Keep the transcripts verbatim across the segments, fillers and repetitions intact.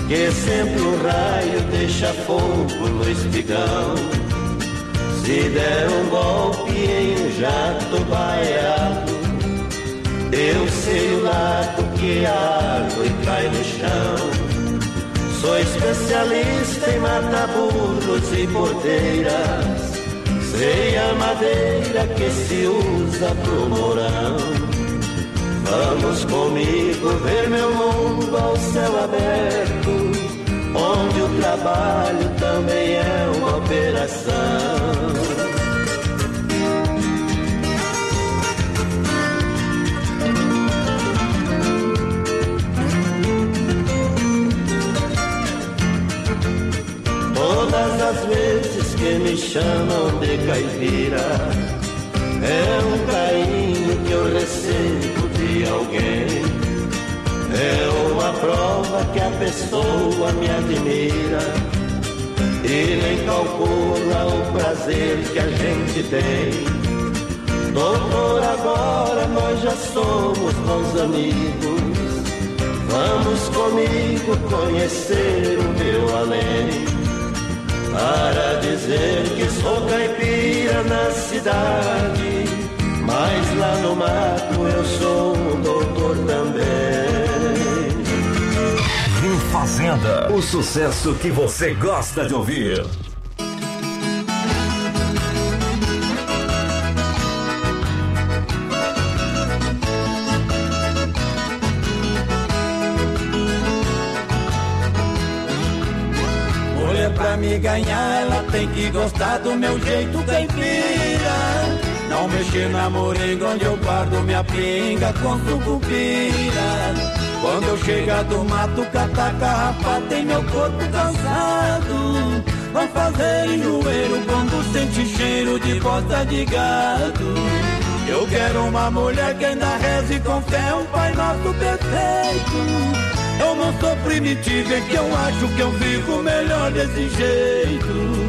que sempre um raio deixa fogo no espigão. Se der um golpe em um jato baiado, eu sei o lado que a árvore cai no chão. Sou especialista em matar burros e bordeiras, sei a madeira que se usa pro morão. Vamos comigo ver meu mundo ao céu aberto, onde o trabalho também é uma operação. Todas as vezes que me chamam de caipira, é um carinho que eu recebo de alguém. É uma prova que a pessoa me admira e nem calcula o prazer que a gente tem. Doutor, agora nós já somos bons amigos. Vamos comigo conhecer o meu além, para dizer que sou caipira na cidade, mas lá no mato eu sou um doutor também. Fazenda, o sucesso que você gosta de ouvir. Mulher, pra me ganhar, ela tem que gostar do meu jeito caipira. Não mexer na moringa onde eu guardo minha pinga com sucupira. Quando eu chegar do mato, catar carrapato, tem meu corpo cansado. Vão fazer enjoeiro quando sente cheiro de bosta de gado. Eu quero uma mulher que ainda reze com fé um Pai Nosso perfeito. Eu não sou primitivo, é que eu acho que eu vivo melhor desse jeito.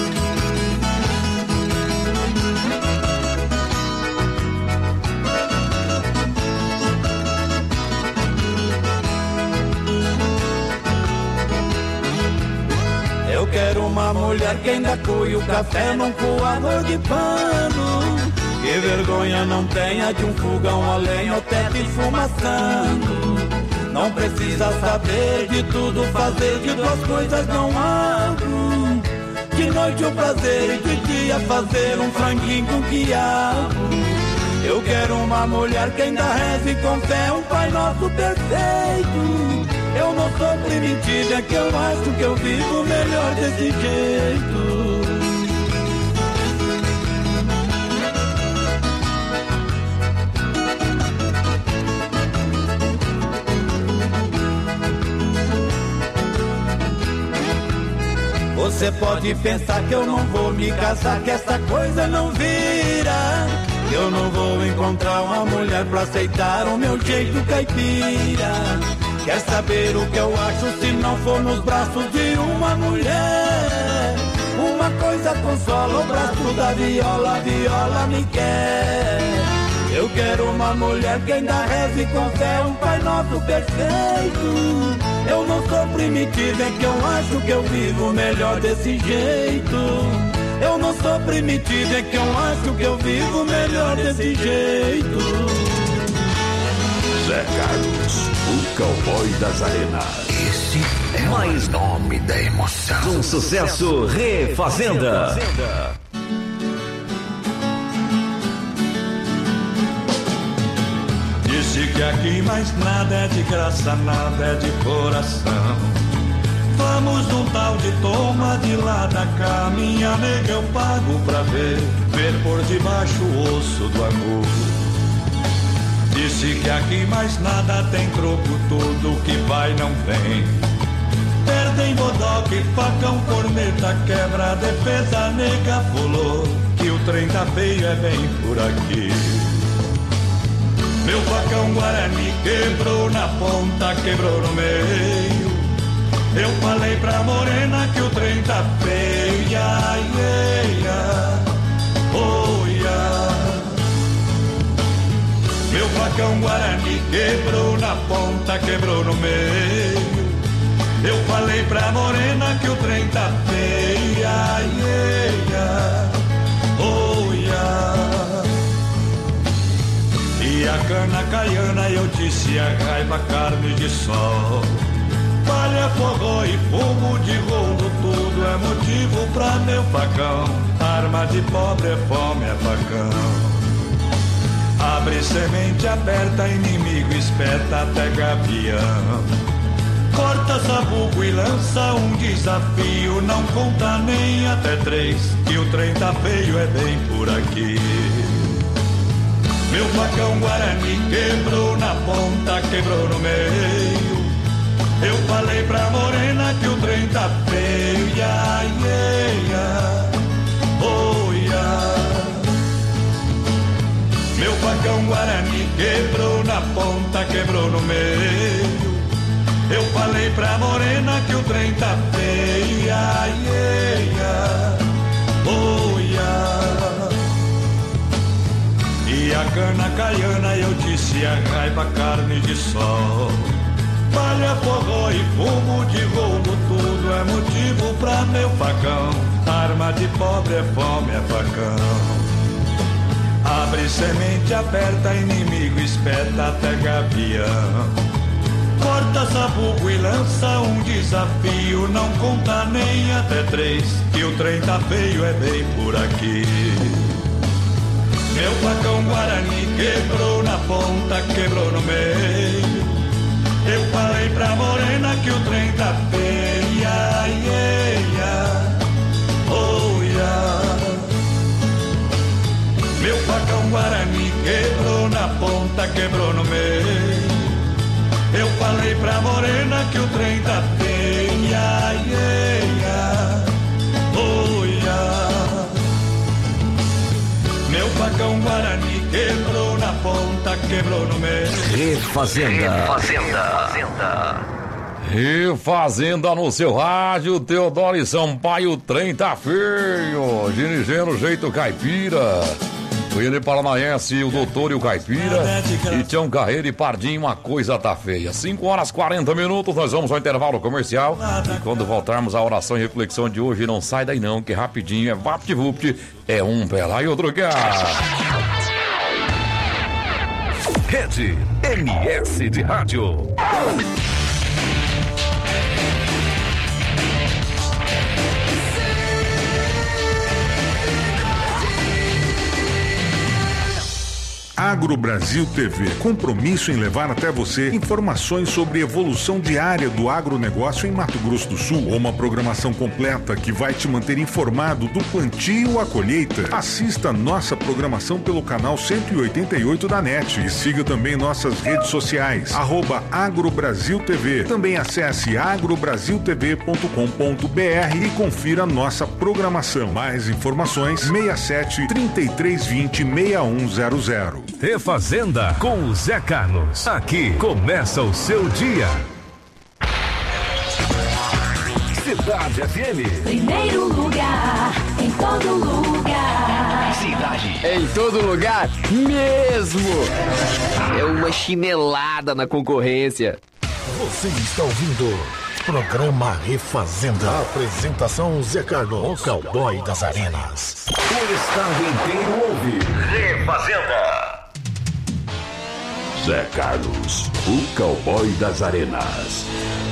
Eu quero uma mulher que ainda coe o café num coador de pano. Que vergonha não tenha de um fogão a lenha ou teto esfumaçando. Não precisa saber de tudo, fazer de duas coisas não abro. De noite o prazer e de dia fazer um franguinho com quiabo. Eu quero uma mulher que ainda reze com fé um Pai Nosso perfeito. Eu não sou primitivo, é que eu acho que eu vivo melhor desse jeito. Você pode pensar que eu não vou me casar, que essa coisa não vira. Eu não vou encontrar uma mulher pra aceitar o meu jeito caipira. Quer saber o que eu acho se não for nos braços de uma mulher? Uma coisa consola o braço da viola, a viola me quer. Eu quero uma mulher que ainda reze com fé um Pai Nosso perfeito. Eu não sou primitivo, é que eu acho que eu vivo melhor desse jeito. Eu não sou primitivo, é que eu acho que eu vivo melhor desse jeito. Zé Carlos, o cowboy das arenas. Esse é mais nome da emoção. Um sucesso Refazenda. Disse que aqui mais nada é de graça, nada é de coração. Vamos num tal de toma de lá da cá, minha nega eu pago pra ver, ver por debaixo o osso do amor. Disse que aqui mais nada tem troco, tudo que vai não vem. Perdem bodoque, facão, corneta, quebra, defesa, nega pulou, que o trem tá feio é bem por aqui. Meu facão Guarani quebrou na ponta, quebrou no meio. Eu falei pra morena que o trem tá feio, ia, ia, oh, ia. Meu facão Guarani quebrou na ponta, quebrou no meio. Eu falei pra morena que o trem tá feio, ai, ai, ai, oh, yeah. E a cana caiana eu disse a raiva, carne de sol, palha, forró e fumo de rolo, tudo é motivo pra meu facão. Arma de pobre é fome, é facão. Abre semente aberta, inimigo espeta até gavião. Corta sabugo e lança um desafio, não conta nem até três, que o trem tá feio, é bem por aqui. Meu facão Guarani quebrou na ponta, quebrou no meio. Eu falei pra morena que o trem tá feio, ia, ia, ia, oh, ia. Meu facão Guarani quebrou na ponta, quebrou no meio. Eu falei pra morena que o trem tá feio, ia, ia, ia, oh, ia. E a cana caiana eu disse a raiva, carne de sol, palha, forró e fumo de rolo, tudo é motivo pra meu facão. Arma de pobre é fome, é facão. Abre semente aberta, inimigo espeta até gavião. Corta sabugo e lança um desafio, não conta nem até três, que o trem tá feio, é bem por aqui. Meu facão Guarani quebrou na ponta, quebrou no meio. Eu falei pra morena que o trem tá feio, ia, ia, ia, oh, ia. Meu facão Guarani quebrou na ponta, quebrou no meio. Eu falei pra morena que o trem tá feio, ia, ia, ia, oh, ia. Meu facão Guarani quebrou na ponta, quebrou no meio. Refazenda. Refazenda. Refazenda no seu rádio, Teodoro e Sampaio, o trem tá feio. Dirigindo jeito caipira. O Ele Paranaense, o Doutor e o Caipira. E Tião Carreiro e Pardinho, uma coisa tá feia. cinco horas e quarenta minutos, nós vamos ao intervalo comercial. E quando voltarmos à oração e reflexão de hoje, não sai daí não, que rapidinho é vapt-vupt, é um pé lá e outro cá. Rede M S de Rádio. Agro Brasil T V, compromisso em levar até você informações sobre evolução diária do agronegócio em Mato Grosso do Sul. Uma programação completa que vai te manter informado do plantio à colheita. Assista nossa programação pelo canal cento e oitenta e oito da NET e siga também nossas redes sociais, arroba AgroBrasil T V. Também acesse agrobrasiltv ponto com ponto br e confira nossa programação. Mais informações, seis sete, três três dois zero, seis um zero zero. Refazenda com o Zé Carlos. Aqui começa o seu dia. Cidade F M. Primeiro lugar, em todo lugar. Cidade. Em todo lugar mesmo. É uma chinelada na concorrência. Você está ouvindo programa Refazenda. Apresentação Zé Carlos, o cowboy das arenas. O estado inteiro ouve Refazenda. Zé Carlos, o cowboy das arenas.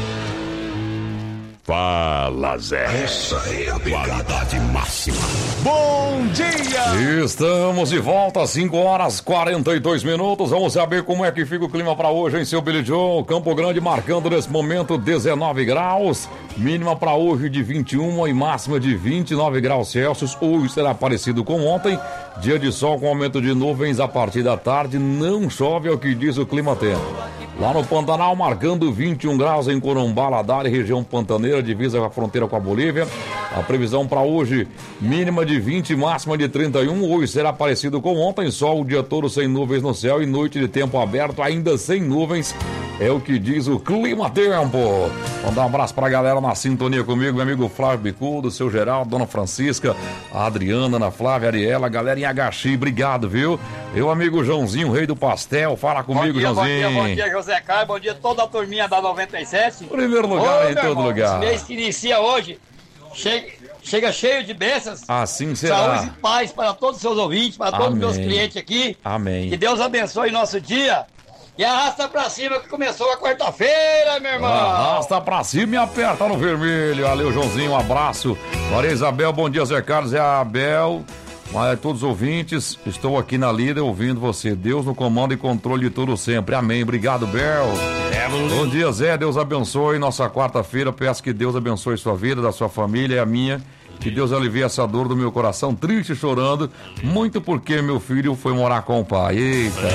Fala, Zé. Essa é a qualidade máxima. Bom dia! Estamos de volta, cinco horas e quarenta e dois minutos. Vamos saber como é que fica o clima para hoje em seu Billy Joe. Campo Grande marcando nesse momento dezenove graus. Mínima para hoje de vinte e um e máxima de vinte e nove graus Celsius. Hoje será parecido com ontem. Dia de sol com aumento de nuvens a partir da tarde. Não chove, é o que diz o Clima Tempo. Lá no Pantanal marcando vinte e um graus em Corumbá, Ladari, região pantaneira, divisa com a fronteira com a Bolívia. A previsão para hoje, mínima de vinte, máxima de trinta e um. Hoje será parecido com ontem, sol o dia todo sem nuvens no céu e noite de tempo aberto, ainda sem nuvens. É o que diz o Clima Tempo. Mandar um abraço pra galera na sintonia comigo, meu amigo Flávio Bicudo, seu Geraldo, Dona Francisca, a Adriana, Ana Flávia, Ariela, a galera em Agaxi, obrigado, viu? Meu amigo Joãozinho, rei do pastel, fala comigo, bom dia, Joãozinho. Bom dia, bom dia, José Carlos, bom dia toda a turminha da noventa e sete. Primeiro lugar Ô, em todo irmão, lugar. Esse mês que inicia hoje, chega, chega cheio de bênçãos. Assim será. Saúde e paz para todos os seus ouvintes, para todos os meus clientes aqui. Amém. Que Deus abençoe nosso dia. E arrasta pra cima que começou a quarta-feira, meu irmão. Arrasta pra cima e aperta no vermelho. Valeu, Joãozinho, um abraço. Maria Isabel, bom dia, Zé Carlos, é a Abel. Mas todos os ouvintes, estou aqui na lida ouvindo você. Deus no comando e controle de tudo sempre. Amém. Obrigado, Bel. Bom dia, Zé. Deus abençoe nossa quarta-feira. Peço que Deus abençoe sua vida, da sua família e a minha. Que Deus alivie essa dor do meu coração, triste, chorando, muito porque meu filho foi morar com o pai. Eita.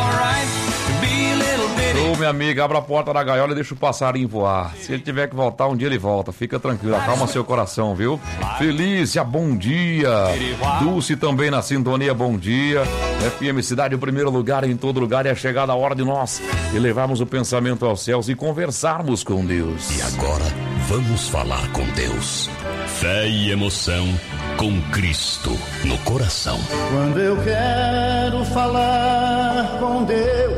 Ô, minha amiga, abra a porta da gaiola e deixa o passarinho voar. Se ele tiver que voltar, um dia ele volta. Fica tranquilo, acalma seu coração, viu? Felícia, bom dia. Dulce também na sintonia, bom dia. F M Cidade, o primeiro lugar em todo lugar. É chegada a hora de nós elevarmos o pensamento aos céus e conversarmos com Deus. E agora, vamos falar com Deus. Fé e emoção com Cristo no coração. Quando eu quero falar com Deus,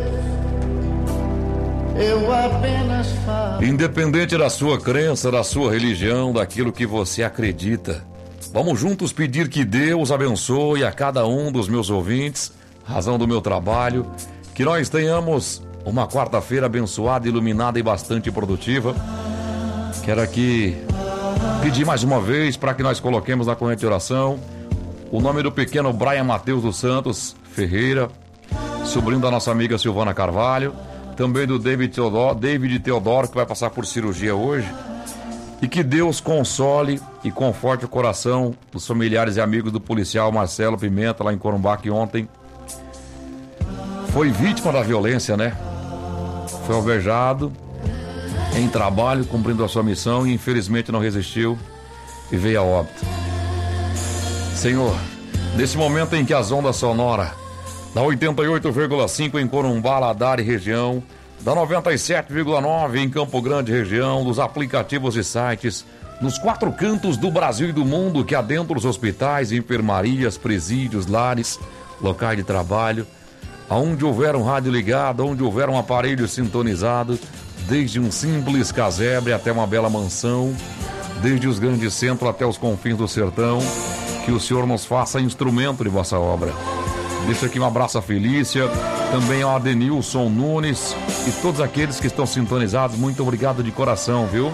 eu apenas falo. Independente da sua crença, da sua religião, daquilo que você acredita, vamos juntos pedir que Deus abençoe a cada um dos meus ouvintes, razão do meu trabalho, que nós tenhamos uma quarta-feira abençoada, iluminada e bastante produtiva. Quero aqui pedir mais uma vez para que nós coloquemos na corrente de oração o nome do pequeno Brian Mateus dos Santos Ferreira, sobrinho da nossa amiga Silvana Carvalho, também do David Teodoro, David Teodoro, que vai passar por cirurgia hoje, e que Deus console e conforte o coração dos familiares e amigos do policial Marcelo Pimenta, lá em Corumbá, que ontem foi vítima da violência, né? Foi alvejado em trabalho, cumprindo a sua missão e infelizmente não resistiu e veio a óbito. Senhor, nesse momento em que as ondas sonoras da oitenta e oito vírgula cinco em Corumbá, Ladar e região, da noventa e sete vírgula nove em Campo Grande região, dos aplicativos e sites, nos quatro cantos do Brasil e do mundo que adentram os hospitais, enfermarias, presídios, lares, locais de trabalho, aonde houver um rádio ligado, onde houver um aparelho sintonizado, desde um simples casebre até uma bela mansão, desde os grandes centros até os confins do sertão, que o Senhor nos faça instrumento de vossa obra. Deixa aqui um abraço a Felícia, também ao Adenilson Nunes e todos aqueles que estão sintonizados, muito obrigado de coração, viu?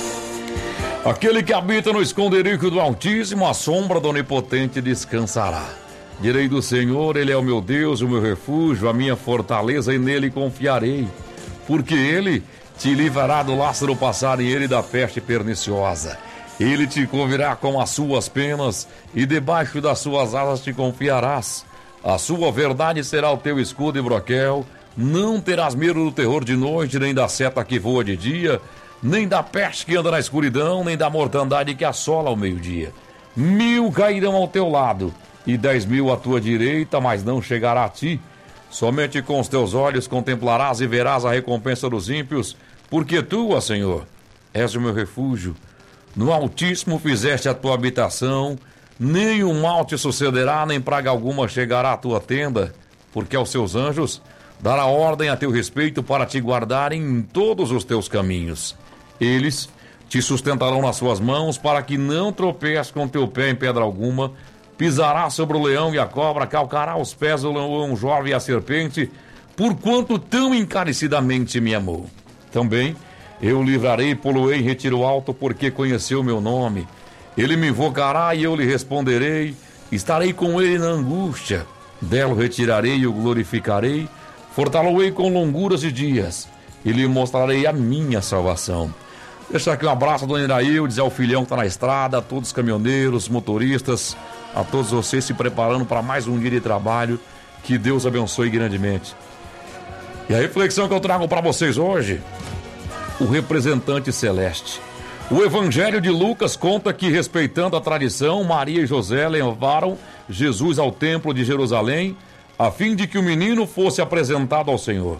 Aquele que habita no esconderijo do Altíssimo, a sombra do Onipotente descansará. Direi do Senhor, Ele é o meu Deus, o meu refúgio, a minha fortaleza, e nele confiarei, porque Ele te livrará do laço do passarinheiro e da peste perniciosa. Ele te cobrirá com as suas penas e debaixo das suas asas te confiarás. A sua verdade será o teu escudo e broquel. Não terás medo do terror de noite, nem da seta que voa de dia, nem da peste que anda na escuridão, nem da mortandade que assola ao meio-dia. Mil cairão ao teu lado e dez mil à tua direita, mas não chegará a ti. Somente com os teus olhos contemplarás e verás a recompensa dos ímpios, porque tu, ó Senhor, és o meu refúgio. No Altíssimo fizeste a tua habitação, nem o mal te sucederá, nem praga alguma chegará à tua tenda, porque aos seus anjos dará ordem a teu respeito para te guardarem em todos os teus caminhos. Eles te sustentarão nas suas mãos, para que não tropeces com teu pé em pedra alguma. Pisará sobre o leão e a cobra, calcará os pés do leão jovem e a serpente, porquanto tão encarecidamente me amou. Também eu livrarei, poloei em retiro alto, porque conheceu o meu nome. Ele me invocará e eu lhe responderei, estarei com ele na angústia. Dela o retirarei e o glorificarei, fortá-lo-ei com longuras de dias, e lhe mostrarei a minha salvação. Deixa aqui um abraço a dona Iraildes, ao filhão que está na estrada, a todos os caminhoneiros, motoristas, a todos vocês se preparando para mais um dia de trabalho. Que Deus abençoe grandemente. E a reflexão que eu trago para vocês hoje, o representante celeste. O Evangelho de Lucas conta que, respeitando a tradição, Maria e José levaram Jesus ao templo de Jerusalém, a fim de que o menino fosse apresentado ao Senhor.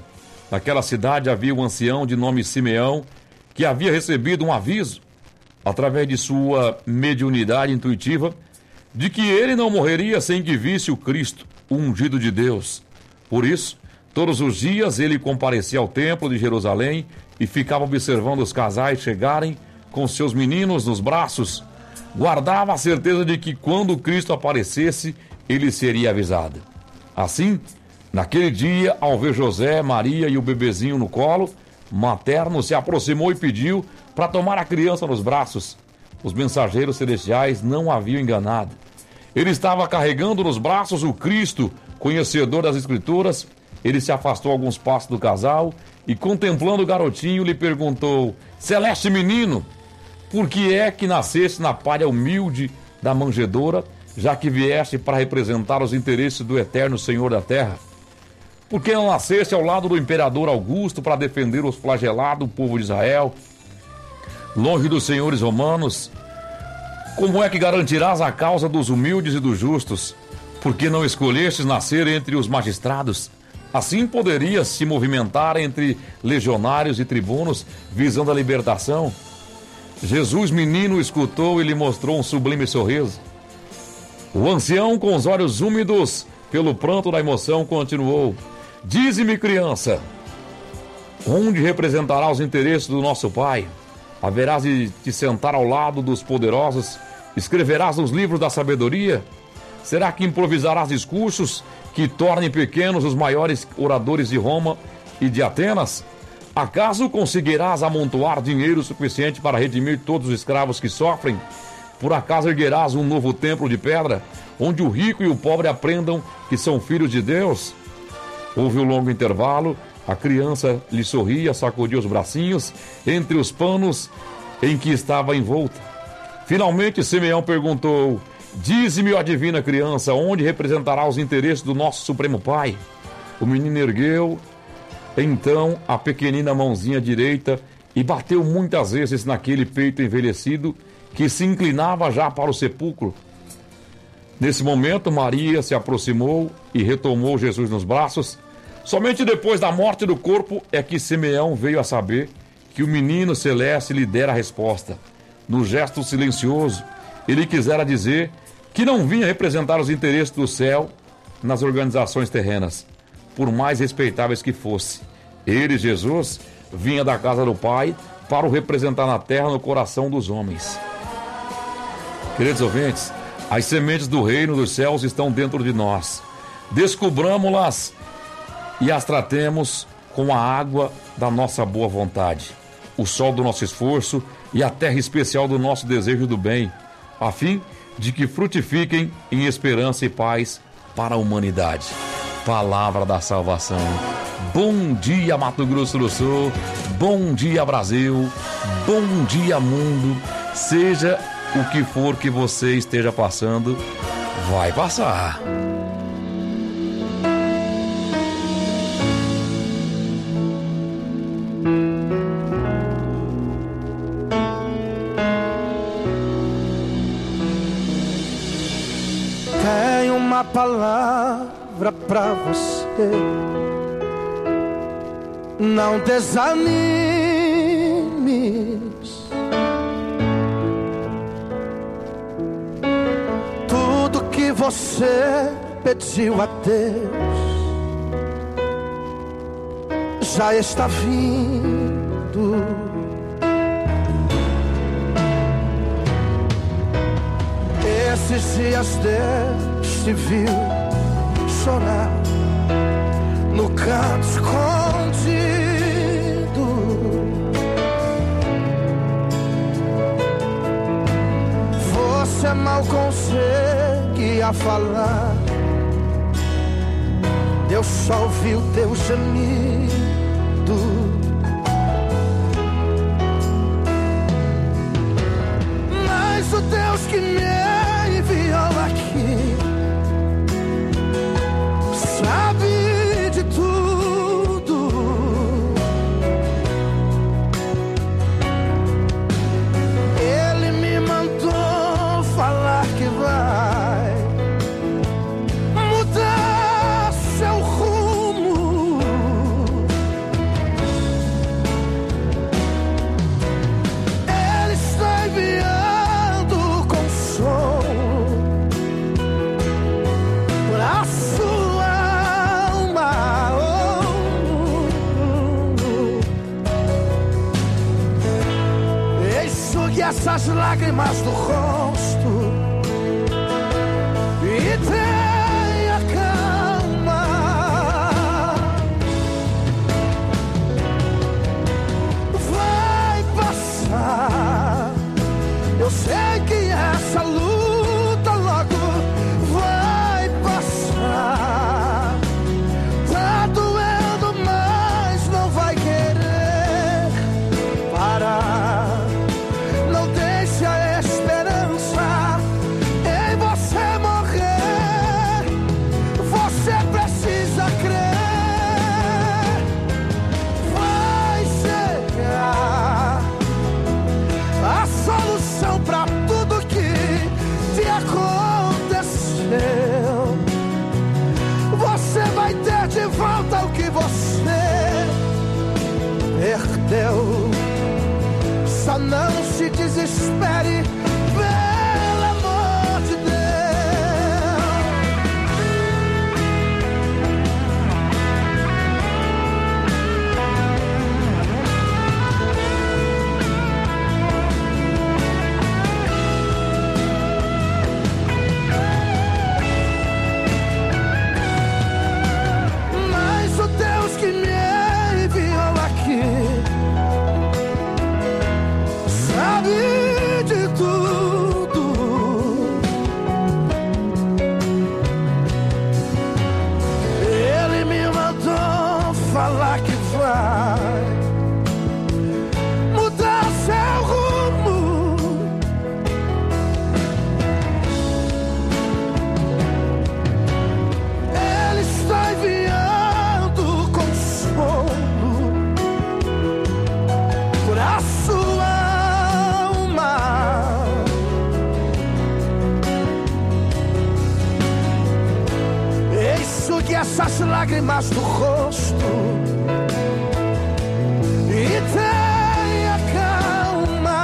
naquela cidade havia um ancião de nome Simeão, que havia recebido um aviso, através de sua mediunidade intuitiva, de que ele não morreria sem que visse o Cristo, o ungido de Deus. Por isso, todos os dias ele comparecia ao templo de Jerusalém e ficava observando os casais chegarem com seus meninos nos braços. Guardava a certeza de que quando Cristo aparecesse, ele seria avisado. Assim, naquele dia, ao ver José, Maria e o bebezinho no colo materno, se aproximou e pediu para tomar a criança nos braços. Os mensageiros celestiais não haviam enganado. Ele estava carregando nos braços o Cristo, conhecedor das Escrituras. Ele se afastou alguns passos do casal e, contemplando o garotinho, lhe perguntou: Celeste menino, por que é que nasceste na palha humilde da manjedoura, já que vieste para representar os interesses do eterno Senhor da terra? Por que não nasceste ao lado do imperador Augusto para defender os flagelados povo de Israel, longe dos senhores romanos? Como é que garantirás a causa dos humildes e dos justos? Por que não escolhestes nascer entre os magistrados? Assim poderias se movimentar entre legionários e tribunos, visando a libertação. Jesus, menino, escutou e lhe mostrou um sublime sorriso. O ancião, com os olhos úmidos pelo pranto da emoção, continuou: Dize-me, criança, onde representará os interesses do nosso Pai? Haverás de te sentar ao lado dos poderosos? Escreverás os livros da sabedoria? Será que improvisarás discursos que tornem pequenos os maiores oradores de Roma e de Atenas? Acaso conseguirás amontoar dinheiro suficiente para redimir todos os escravos que sofrem? Por acaso erguerás um novo templo de pedra, onde o rico e o pobre aprendam que são filhos de Deus? Houve um longo intervalo. A criança lhe sorria, sacudia os bracinhos entre os panos em que estava envolta. Finalmente, Simeão perguntou: Dize-me, ó divina criança, onde representará os interesses do nosso Supremo Pai? O menino ergueu, então, a pequenina mãozinha direita e bateu muitas vezes naquele peito envelhecido que se inclinava já para o sepulcro. Nesse momento, Maria se aproximou e retomou Jesus nos braços. Somente depois da morte do corpo é que Simeão veio a saber que o menino celeste lhe dera a resposta. No gesto silencioso, ele quisera dizer que não vinha representar os interesses do céu nas organizações terrenas, por mais respeitáveis que fosse. Ele, Jesus, vinha da casa do Pai para o representar na terra, no coração dos homens. Queridos ouvintes, as sementes do reino dos céus estão dentro de nós. Descubramos-las e as tratemos com a água da nossa boa vontade, o sol do nosso esforço e a terra especial do nosso desejo do bem, a fim de que frutifiquem em esperança e paz para a humanidade. Palavra da salvação. Bom dia, Mato Grosso do Sul. Bom dia, Brasil. Bom dia, mundo. Seja o que for que você esteja passando, vai passar. Tenho uma palavra pra você. Não desanimes. Tudo que você pediu a Deus já está vindo. Esses dias Deus te viu chorar no canto escondido. Você mal conseguia falar, Deus só ouviu teu gemido. Mas o Deus que me enviou aqui sabe de tudo. Ele me mandou falar que vai mudar seu rumo. Enxugue essas lágrimas do rosto e tenha calma. Vai passar. Eu sei que essa luta logo vai passar. Tá doendo, mas não vai querer parar. Não deixe a esperança em você morrer. Você precisa crer. Vai chegar a solução pra tudo que te aconteceu. Você vai ter de volta o que você perdeu. Só não se desespere, pelo amor de Deus. Mas o Deus que me enviou aqui sabe de tudo. Ele me mandou falar que vai mudar seu rumo. Ele está enviando consolo pra sua alma. Enxugue essas lágrimas do rosto e tenha calma.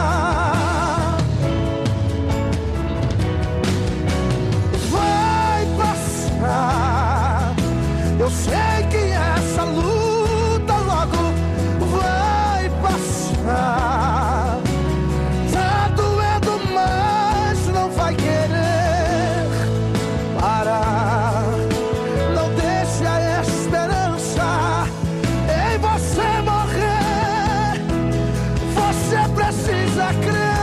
Vai passar. Eu sei que essa luta logo vai passar. Tá doendo, mas não vai querer parar. Não deixe a esperança em você morrer. Você precisa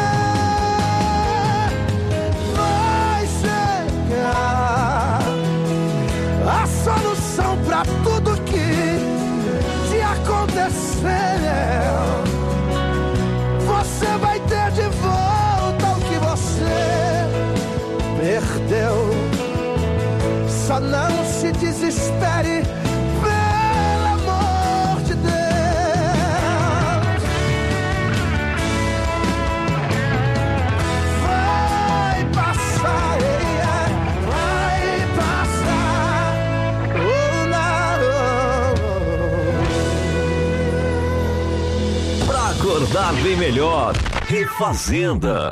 crer. Vai chegar a solução pra tudo que te aconteceu. Você vai ter de volta o que você perdeu. Só não se desespere, pelo amor de Deus. Vai passar, yeah, vai passar. Oh, não. Pra acordar bem melhor, Refazenda.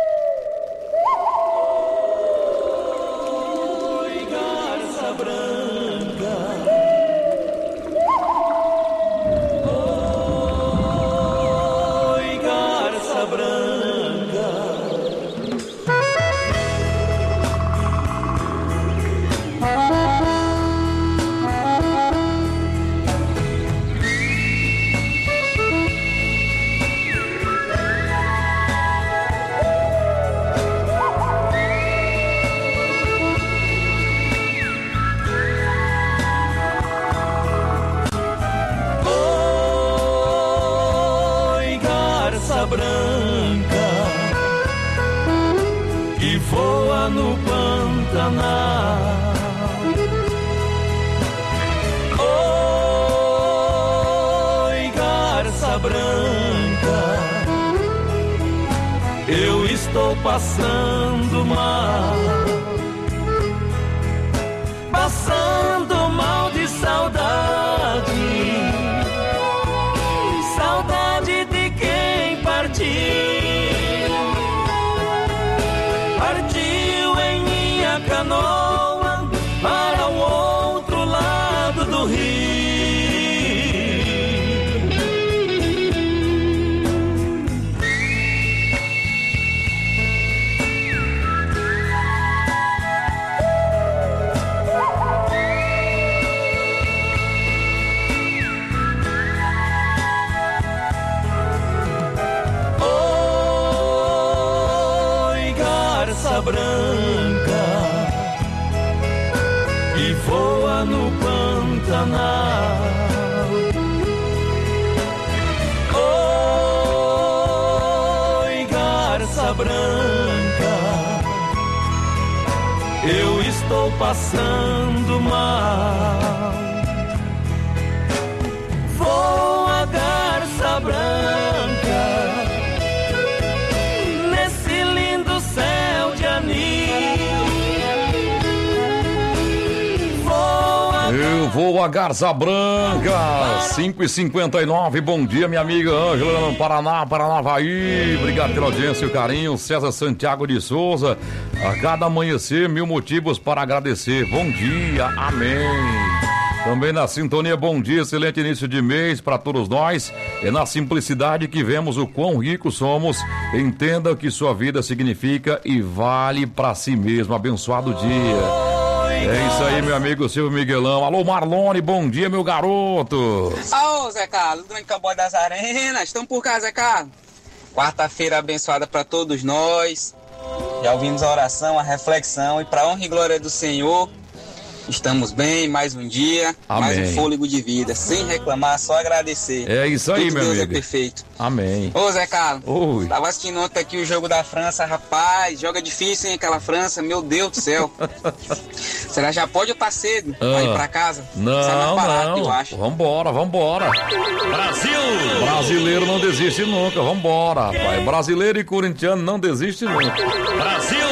Branca que voa no Pantanal. Oi, garça branca, eu estou passando mal, passando mal de saudade, saudade de quem partiu, partiu em minha canoa para o outro lado do rio. garça branca que voa no Pantanal. Oi, garça branca, eu estou passando mal. Voa, garça branca, nesse lindo céu de anil. Eu vou a Garça Branca, cinco e cinquenta e nove, bom dia minha amiga Ângela no Paraná, Paranavaí, obrigado pela audiência e o carinho, César Santiago de Souza, a cada amanhecer mil motivos para agradecer, bom dia, amém. Também na sintonia, bom dia, excelente início de mês para todos nós, é na simplicidade que vemos o quão ricos somos, entenda o que sua vida significa e vale para si mesmo, abençoado dia. É isso aí, meu amigo Silvio Miguelão. Alô, Marlone, bom dia, meu garoto. Ô, Zé Carlos, grande cowboy das arenas. Estamos por cá, Zé Carlos. Quarta-feira abençoada para todos nós. Já ouvimos a oração, a reflexão. E para honra e glória do Senhor, estamos bem, mais um dia, Amém. Mais um fôlego de vida. Sem reclamar, só agradecer. É isso aí, Tudo meu Deus amigo. É perfeito. Amém. Ô, Zé Carlos, Oi. Tava assistindo ontem aqui o jogo da França, rapaz, joga difícil, hein, aquela França, meu Deus do céu. Será já pode ou tá cedo ah, pra ir pra casa? Não, barato, não, eu acho. Vambora, vambora. Brasil! Brasileiro não desiste nunca, vambora, rapaz. Brasileiro e corintiano não desiste nunca. Brasil!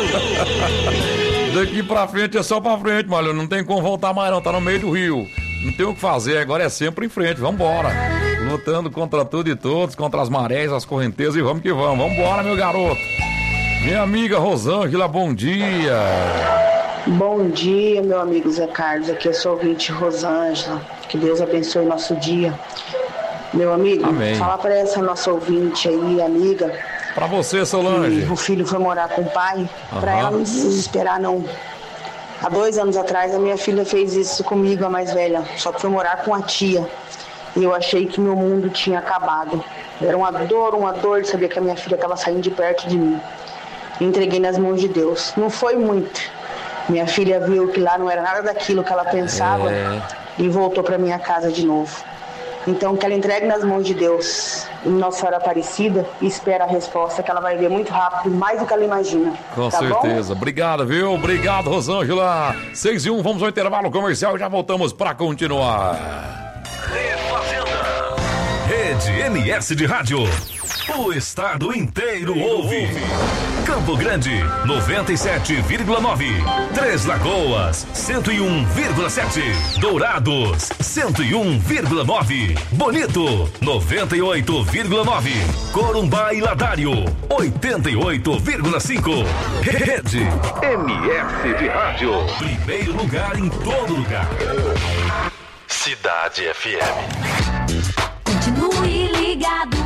Daqui pra frente é só pra frente, malho, não tem como voltar mais não, tá no meio do rio. Não tem o que fazer, agora é sempre em frente, vambora. Lutando contra tudo e todos, contra as marés, as correntezas e vamos que vamos. Vambora, meu garoto. Minha amiga Rosângela, bom dia. Bom dia, meu amigo Zé Carlos, aqui eu sou ouvinte Rosângela, que Deus abençoe nosso dia. Meu amigo, Amém. Fala pra essa nossa ouvinte aí, amiga. Pra você, Solange. O filho foi morar com o pai, Aham. pra ela não desesperar não. Há dois anos atrás a minha filha fez isso comigo, a mais velha, só que foi morar com a tia. E eu achei que meu mundo tinha acabado. Era uma dor, uma dor de saber que a minha filha estava saindo de perto de mim. Entreguei nas mãos de Deus. Não foi muito. Minha filha viu que lá não era nada daquilo que ela pensava é. e voltou para minha casa de novo. Então que ela entregue nas mãos de Deus, em Nossa Senhora Aparecida, e espera a resposta que ela vai ver muito rápido, mais do que ela imagina. Com tá certeza. Bom? Obrigado, viu? Obrigado, Rosângela. seis e um, vamos ao intervalo comercial e já voltamos para continuar. Rede M S de Rádio. O estado inteiro ouve. Campo Grande, noventa e sete vírgula nove. Três Lagoas, cento e um vírgula sete. Dourados, cento e um vírgula nove. Bonito, noventa e oito vírgula nove. Corumbá e Ladário, oitenta e oito vírgula cinco. Rede M S de Rádio. Primeiro lugar em todo lugar. Cidade F M. Continue ligado.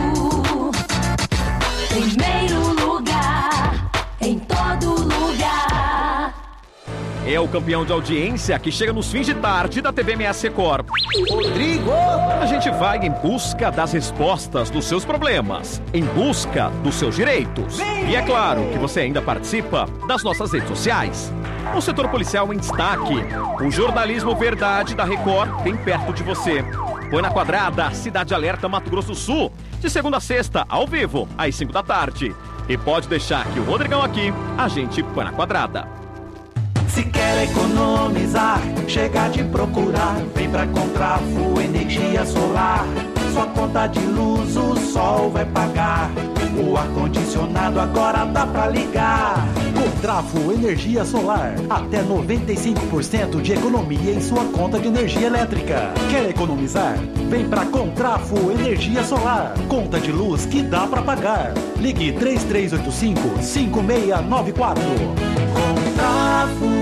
Primeiro lugar, em todo lugar. É o campeão de audiência que chega nos fins de tarde da T V M S Record. Rodrigo! A gente vai em busca das respostas dos seus problemas, em busca dos seus direitos. E é claro que você ainda participa das nossas redes sociais. O setor policial em destaque. O jornalismo verdade da Record bem perto de você. Põe na Quadrada, Cidade Alerta, Mato Grosso do Sul. De segunda a sexta, ao vivo, às cinco da tarde. E pode deixar que o Rodrigão aqui, a gente põe na Quadrada. Se quer economizar, chega de procurar. Vem pra Contrafo Energia Solar. Sua conta de luz o sol vai pagar. O ar-condicionado agora dá pra ligar. Contrafo Energia Solar. Até noventa e cinco por cento de economia em sua conta de energia elétrica. Quer economizar? Vem pra Contrafo Energia Solar. Conta de luz que dá pra pagar. Ligue três três oito cinco, cinco seis nove quatro. Contrafo.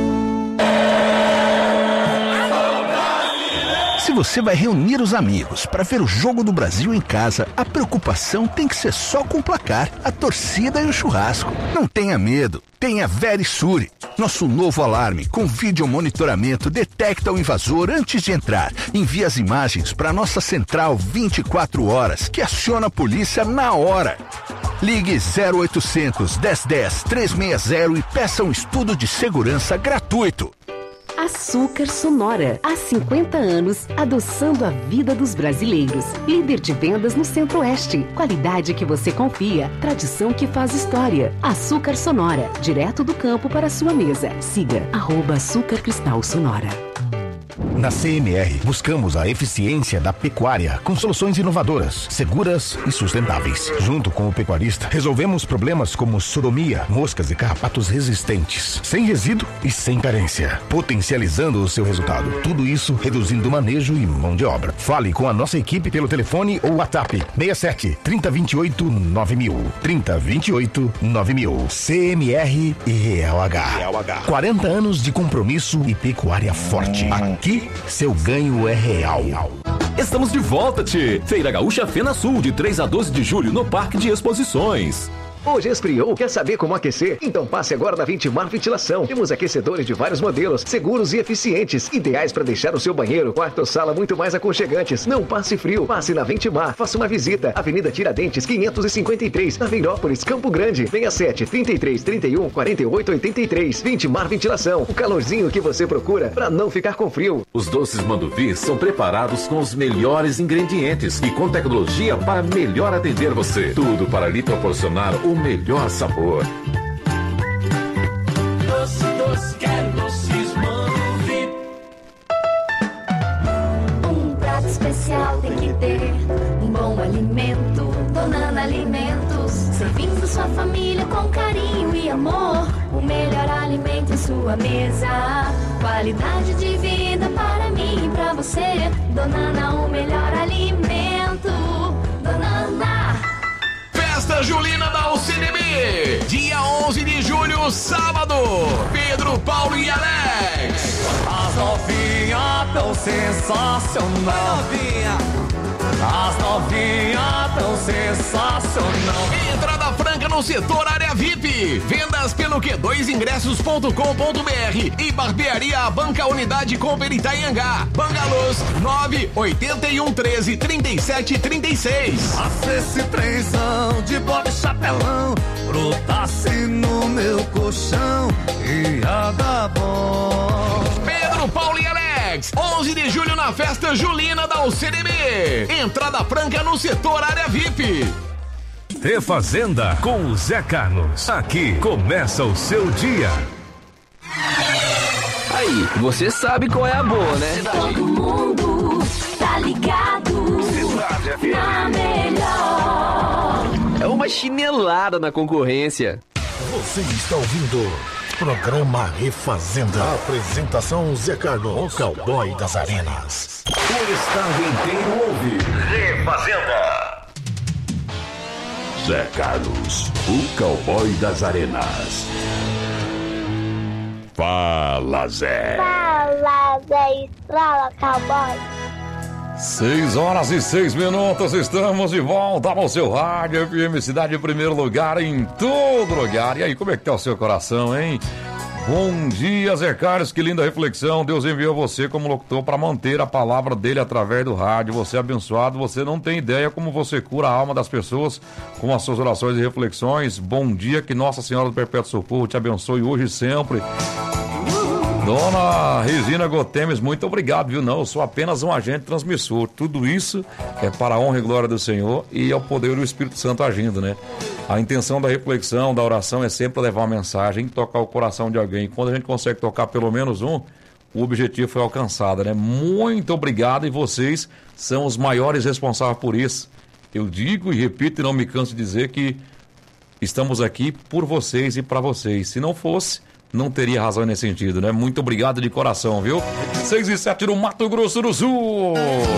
Se você vai reunir os amigos para ver o jogo do Brasil em casa, a preocupação tem que ser só com o placar, a torcida e o churrasco. Não tenha medo, tenha Verisure. Nosso novo alarme com vídeo monitoramento detecta o invasor antes de entrar. Envia as imagens para nossa central vinte e quatro horas, que aciona a polícia na hora. Ligue zero oitocentos, dez dez, trezentos e sessenta e peça um estudo de segurança gratuito. Açúcar Sonora, há cinquenta anos, adoçando a vida dos brasileiros. Líder de vendas no Centro-Oeste. Qualidade que você confia, tradição que faz história. Açúcar Sonora, direto do campo para a sua mesa. Siga, arroba Açúcar Cristal Sonora. Na C M R, buscamos a eficiência da pecuária com soluções inovadoras, seguras e sustentáveis. Junto com o pecuarista, resolvemos problemas como sodomia, moscas e carrapatos resistentes, sem resíduo e sem carência, potencializando o seu resultado. Tudo isso reduzindo manejo e mão de obra. Fale com a nossa equipe pelo telefone ou WhatsApp seis sete, trinta, vinte e oito, nove mil. trinta, vinte e oito, nove mil. C M R e L H. quarenta anos de compromisso e pecuária forte. Aqui, seu ganho é real. Estamos de volta, tchê! Feira Gaúcha Fena Sul, de três a doze de julho, no Parque de Exposições. Hoje esfriou, quer saber como aquecer? Então passe agora na Vintimar Ventilação. Temos aquecedores de vários modelos, seguros e eficientes, ideais para deixar o seu banheiro, quarto ou sala muito mais aconchegantes. Não passe frio, passe na Vintimar, faça uma visita. Avenida Tiradentes, quinhentos e cinquenta e três, na Veirópolis, Campo Grande. seis sete, trinta e três, trinta e um, quarenta e oito, oitenta e três. Vintimar Ventilação, o calorzinho que você procura para não ficar com frio. Os doces Manduvi são preparados com os melhores ingredientes e com tecnologia para melhor atender você. Tudo para lhe proporcionar o melhor sabor. Doce, doce, quero doces Manduvi. Um prato especial tem que ter um bom alimento. Donana Alimentos, servindo sua família com carinho e amor. O melhor alimento em sua mesa. Qualidade de vida para mim e pra você. Donana, o melhor alimento. Donana. Festa Julina da U C D B, dia onze de julho, sábado. Pedro, Paulo e Alex. As novinhas tão sensacional. As novinhas tão sensacional. Entrada franca no setor área V I P. Vendas pelo Q dois ingressos ponto com ponto b r e Barbearia Banca Unidade Cooper Itanhangá. Bangalôs nove oito um, treze, trinta e sete, trinta e seis. Esse trenzão de bode chapelão brotasse no meu colchão e ia dar bom. Pedro, Paulo e Alex, onze de julho na Festa Julina da U C D B. Entrada franca no setor área V I P. Refazenda com o Zé Carlos. Aqui começa o seu dia. Aí, você sabe qual é a boa, né? Todo mundo tá ligado na melhor. É uma chinelada na concorrência. Você está ouvindo programa Refazenda. Apresentação Zé Carlos, o cowboy das arenas. O estado inteiro ouve Refazenda. Zé Carlos, o cowboy das arenas. Fala, Zé. Fala, Zé. Fala, cowboy. Seis horas e seis minutos, estamos de volta no seu rádio F M Cidade em primeiro lugar, em todo lugar. E aí, como é que tá o seu coração, hein? Bom dia, Zé Carlos, que linda reflexão. Deus enviou você como locutor para manter a palavra dele através do rádio. Você é abençoado, você não tem ideia como você cura a alma das pessoas com as suas orações e reflexões. Bom dia, que Nossa Senhora do Perpétuo Socorro te abençoe hoje e sempre. Dona Regina Gotemes, muito obrigado, viu? Não, eu sou apenas um agente transmissor. Tudo isso é para a honra e glória do Senhor e ao poder do Espírito Santo agindo, né? A intenção da reflexão, da oração é sempre levar uma mensagem, tocar o coração de alguém. Quando a gente consegue tocar pelo menos um, o objetivo foi alcançado, né? Muito obrigado e vocês são os maiores responsáveis por isso. Eu digo e repito e não me canso de dizer que estamos aqui por vocês e para vocês. Se não fosse, não teria razão nesse sentido, né? Muito obrigado de coração, viu? seis e sete no Mato Grosso do Sul.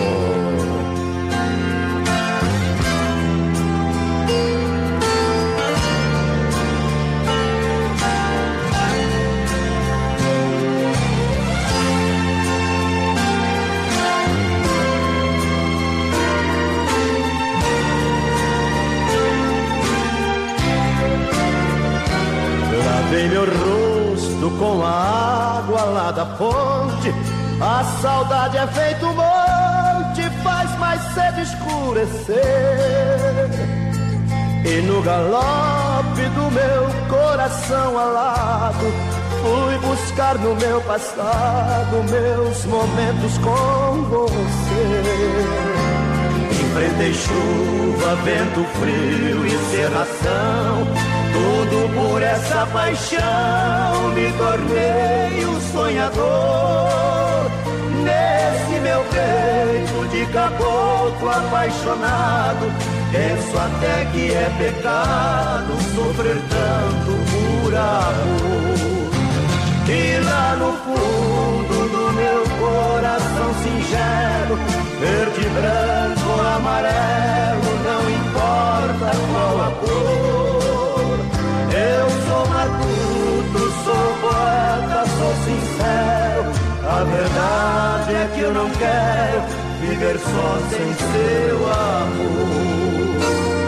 Lavei meu rosto com a água lá da fonte. A saudade é feito um monte, faz mais cedo escurecer. E no galope do meu coração alado, fui buscar no meu passado meus momentos com você. Enfrentei chuva, vento frio e cerração, tudo por essa paixão me tornei um sonhador. Nesse meu peito de caboclo apaixonado, penso até que é pecado sofrer tanto por amor. E lá no fundo do meu coração singelo, verde, branco, amarelo, não importa qual a cor. Eu sou matuto, sou poeta, sou sincero. A verdade é que eu não quero viver só sem seu amor.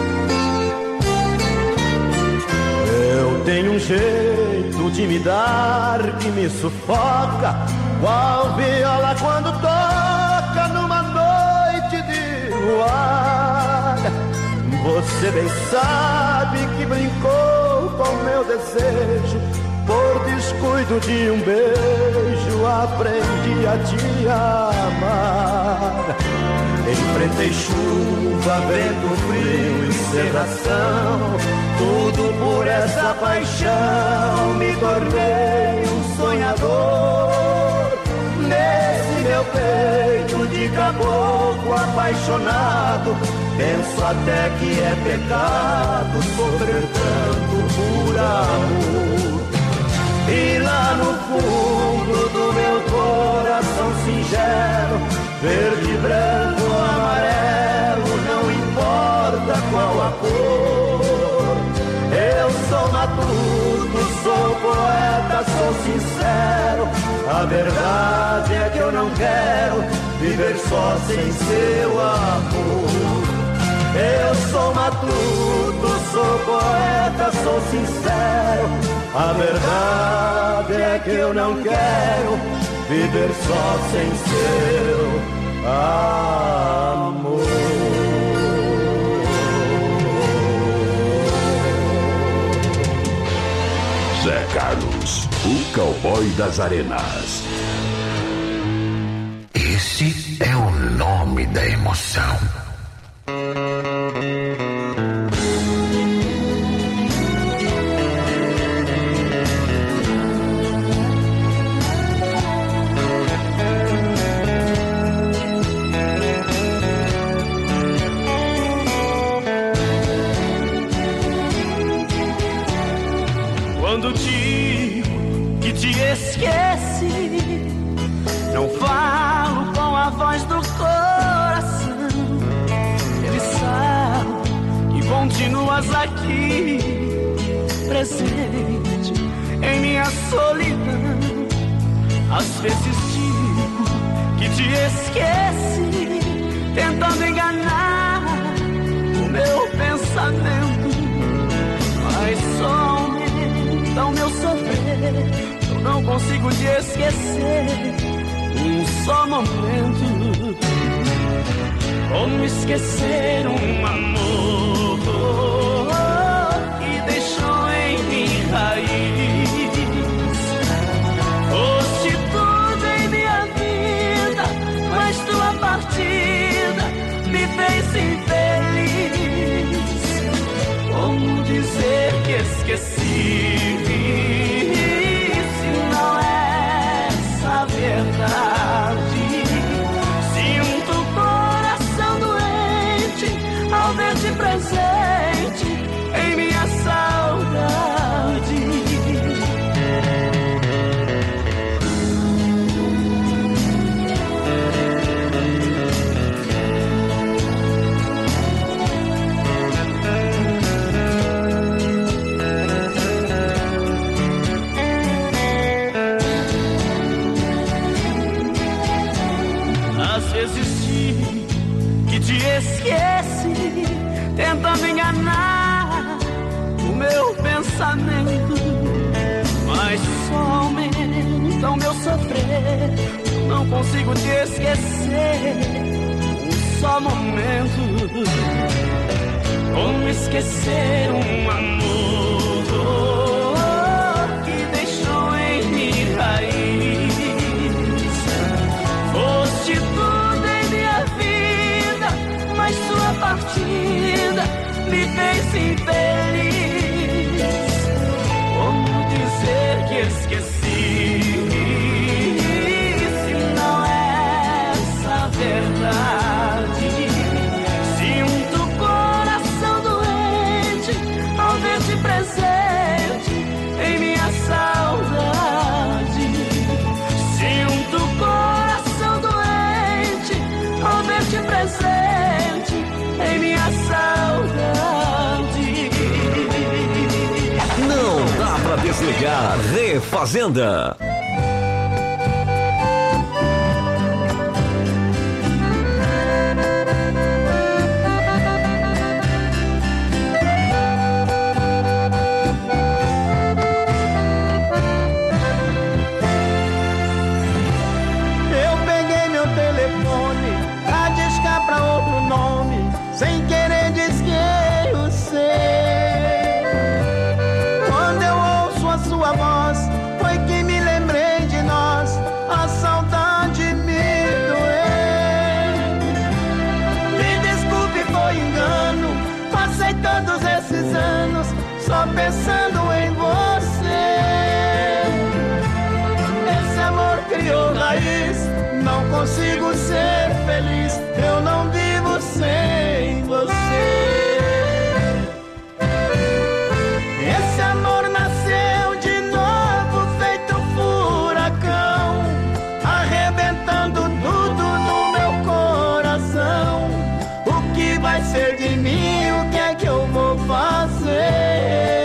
Eu tenho um jeito de me dar que me sufoca, qual viola quando toca numa noite de luar. Você bem sabe que brincou com meu desejo, por descuido de um beijo aprendi a te amar. Enfrentei chuva, vento frio e cerração, tudo por essa paixão me tornei um sonhador. Nesse meu peito de caboclo apaixonado, penso até que é pecado sofrer tanto por amor. E lá no fundo do meu coração singelo, verde, branco, amarelo, não importa qual a cor. Eu sou matuto, sou poeta, sou sincero. A verdade é que eu não quero viver só sem seu amor. Eu sou matuto, sou poeta, sou sincero. A verdade é que eu não quero viver só sem seu amor. Zé Carlos, o cowboy das arenas. Esse é o nome da emoção. Quando digo que te esqueci, não falo com a voz do coração. Ele sabe que continuas aqui, presente em minha solidão. Às vezes digo que te esqueci, tentando enganar o meu pensamento, mas só aumenta o meu sofrer. Eu não consigo te esquecer um só momento. Como esquecer um amor que deixou em mim raiz. Foste tudo em minha vida, mas tua partida me fez infeliz. Como dizer que esqueci, se não é essa verdade? Sinto o coração doente ao ver-te presente em minha saudade. Esqueci, tentando enganar o meu pensamento, mas só aumenta o meu sofrer. Não consigo te esquecer um só momento. Como esquecer um amor que deixou em mim raiz? Foste tudo em minha vida, mas sua partida me fez infeliz. Como dizer que esqueci, se não é essa a verdade? Sinto o coração doente ao ver-te presente em minha saudade. Sinto o coração doente ao ver-te presente em minha saudade. Não dá pra desligar. Refazenda. Eu peguei meu telefone pra discar pra outro nome, sem querer disquei o seu. Quando eu ouço a sua voz, foi que me lembrei de nós, a saudade me doeu. Me desculpe, foi engano, passei todos esses anos só pensando em você. Esse amor criou raiz, não consigo ser feliz, eu não vivo sem você. Esse amor nasceu de novo, feito furacão, arrebentando tudo no meu coração. O que vai ser de mim? O que é que eu vou fazer?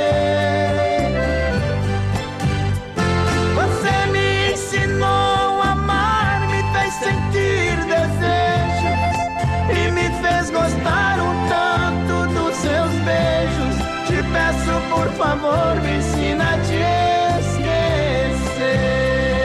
Você me ensinou a amar, me fez sentir desejos e me fez gostar um tanto dos seus beijos. Te peço, por favor, me ensina a te esquecer.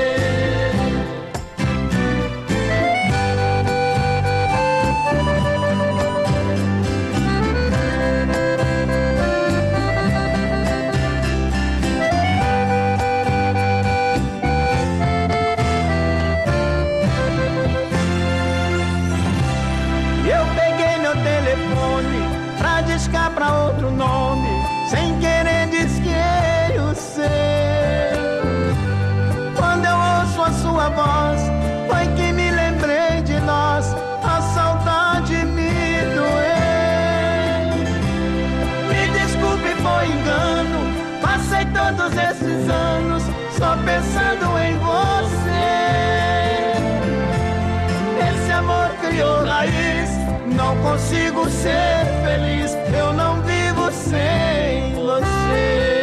Eu peguei meu telefone pra discar pra outro nome, sem querer disquei o seu. Quando eu ouço a sua voz, foi que me lembrei de nós, a saudade me doeu. Me desculpe, foi engano, passei todos esses anos só pensando em você. Esse amor criou raiz, não consigo ser feliz, eu não vivo sem você.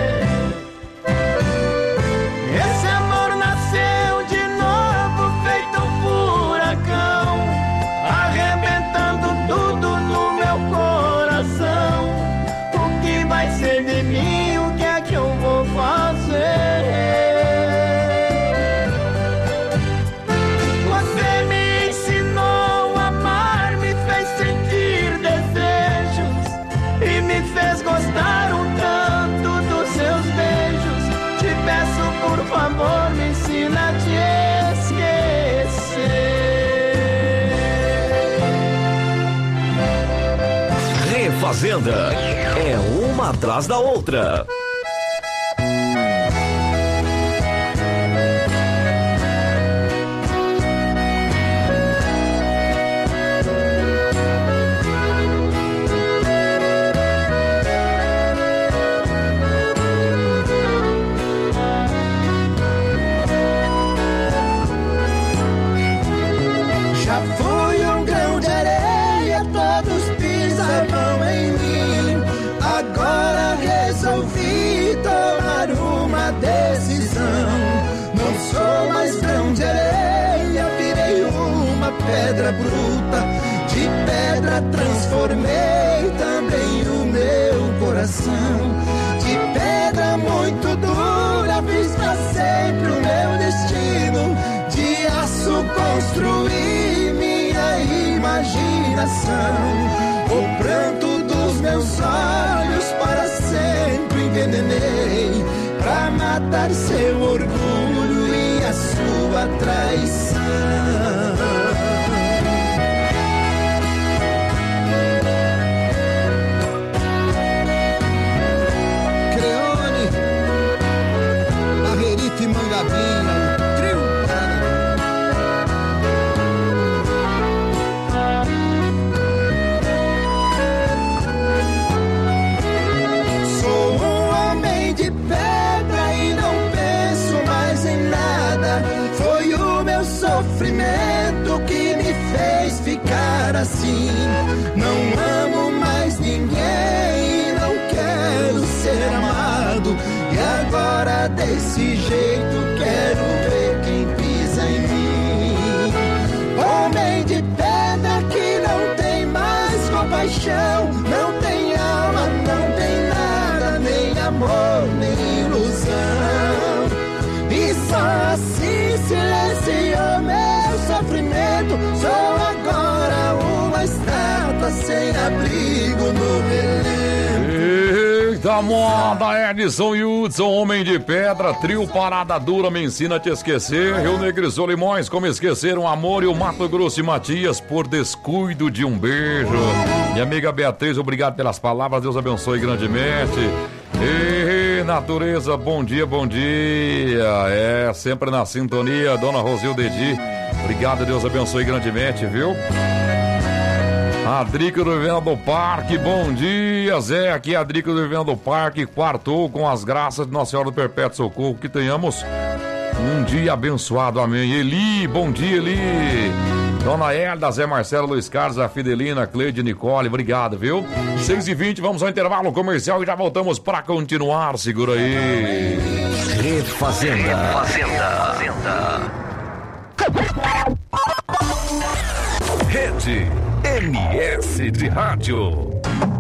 Esse amor nasceu de novo, feito um furacão, arrebentando tudo no meu coração. O que vai ser de mim? O que é que eu vou fazer? Você me ensinou a amar, me fez sentir desejos e me fez gostar um tanto dos seus beijos. Te peço, por favor, me ensina a te esquecer. Refazenda é uma atrás da outra. Já fui um grão de areia, todos pisavam em mim. Agora resolvi tomar uma decisão. Não sou mais grão de areia, virei uma pedra bruta. De pedra transformei também o meu coração. De pedra muito dura fiz pra sempre o meu destino. De aço construí minha imaginação. O pranto dos meus matar seu orgulho e a sua traição. Creone, Barreirito e Mangabinha, trio. Sou um homem de pedra e não penso mais em nada. Foi o meu sofrimento que me fez ficar assim. Não amo mais ninguém, não quero ser amado. E agora desse jeito quero ver quem pisa em mim. Homem de pedra que não tem mais compaixão, não tem alma, não tem nada, nem amor, nem ilusão. E só assim silenciou meu sofrimento. Sou agora uma estátua sem abrigo no relento. Eita moda, Edson e Hudson, Homem de Pedra, trio Parada Dura, me ensina a te esquecer. Rio Negro e Solimões, como esquecer um amor, e o Mato Grosso e Matias, por descuido de um beijo. Minha amiga Beatriz, obrigado pelas palavras, Deus abençoe grandemente. Ei, natureza, bom dia, bom dia. É, sempre na sintonia, Dona Rosilda Edi. Obrigado, Deus abençoe grandemente, viu? A Drica do Vivenda do Parque, bom dia, Zé. Aqui é a Drica do Vivenda do Parque, quartou com as graças de Nossa Senhora do Perpétuo Socorro. Que tenhamos um dia abençoado, amém. Eli, bom dia, Eli. Dona Elda, Zé Marcelo, Luiz Carlos, a Fidelina, Cleide, Nicole, obrigado, viu? seis e vinte, vamos ao intervalo comercial e já voltamos para continuar. Segura aí. Refazenda. Refazenda. Rede M S de Rádio.